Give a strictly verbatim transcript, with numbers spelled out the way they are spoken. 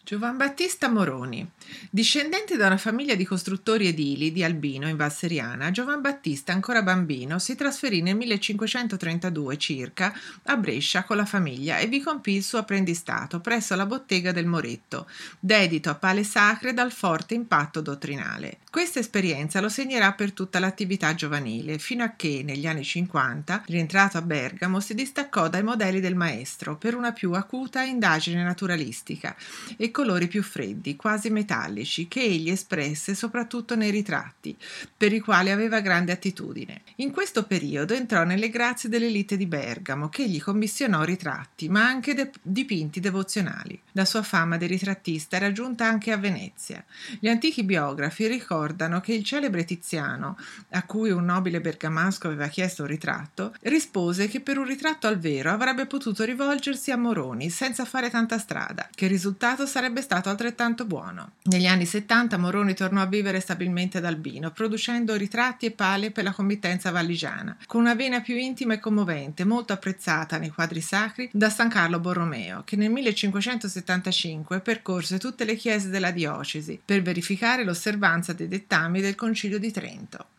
Giovan Battista Moroni. Discendente da una famiglia di costruttori edili di Albino in Val Seriana, Giovan Battista, ancora bambino, si trasferì nel millecinquecentotrentadue circa a Brescia con la famiglia e vi compì il suo apprendistato presso la bottega del Moretto, dedito a pale sacre dal forte impatto dottrinale. Questa esperienza lo segnerà per tutta l'attività giovanile, fino a che, negli anni cinquanta, rientrato a Bergamo, si distaccò dai modelli del maestro per una più acuta indagine naturalistica e colori più freddi, quasi metallici, che egli espresse soprattutto nei ritratti, per i quali aveva grande attitudine. In questo periodo entrò nelle grazie dell'elite di Bergamo, che gli commissionò ritratti, ma anche de- dipinti devozionali. La sua fama di ritrattista era giunta anche a Venezia. Gli antichi biografi ricordano che il celebre Tiziano, a cui un nobile bergamasco aveva chiesto un ritratto, rispose che per un ritratto al vero avrebbe potuto rivolgersi a Moroni senza fare tanta strada, che il risultato sarebbe stato altrettanto buono. Negli anni settanta Moroni tornò a vivere stabilmente ad Albino, producendo ritratti e pale per la committenza valligiana, con una vena più intima e commovente, molto apprezzata nei quadri sacri da San Carlo Borromeo, che nel millecinquecentosettantacinque percorse tutte le chiese della diocesi per verificare l'osservanza dei dettami del Concilio di Trento.